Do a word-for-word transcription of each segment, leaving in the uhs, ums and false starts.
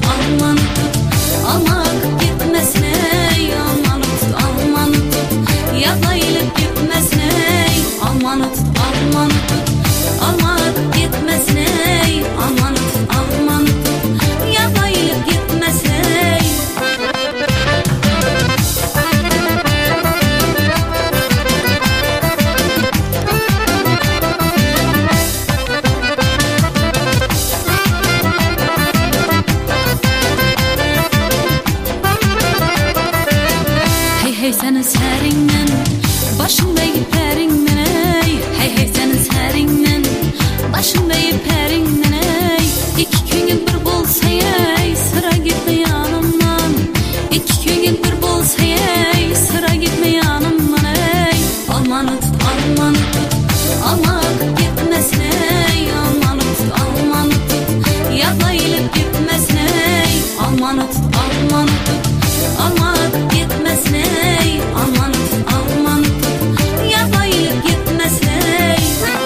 almanı tut, alma akıp gitmesin ey. Almanı tut, almanı tut, yatlayılıp gitmesin ey. Almanı tut, almanı tut, alma akıp gitmesin ey. Almanı tut, almanı tut, yatlayılıp gitmesin ey. Hey senin serinle başında iperinden ey. Hey hey senin serinle başında iperinden ey. İki gün bir bolsa ey, sıra gitme yanımdan. İki gün bir bolsa ey, sıra gitme yanımdan ey. Almanı tut, almanı tut, alma akıp gitmesin ey. Almanı tut, almanı tut, yatlayılıp gitmesin ey. Almanı tut, almanı tut, alma akıp gitmesin ey. Almanı tut, almanı tut, yatlayılıp gitmesin ey.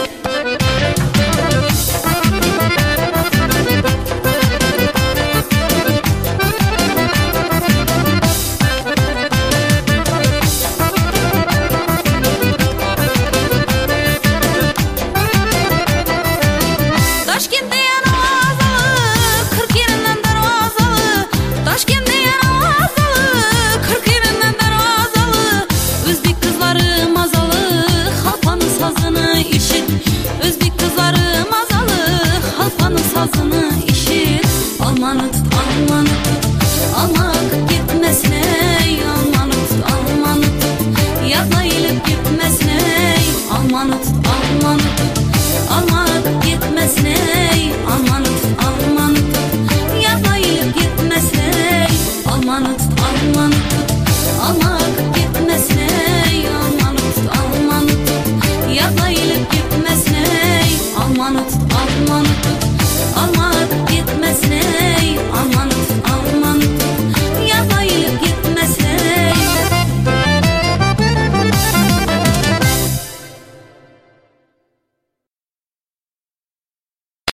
Taşkent'te yanavazalı, kırk yerinden darvazalı. Taşkent'te yanavazalı, kırk yerinden darvazalı. Özbek kızları mazalı, halpanın sazını işit. Özbek kızları mazalı, halpanın sazını işit. Almanı tut, almanı tut, alma akıp gitmesin ey.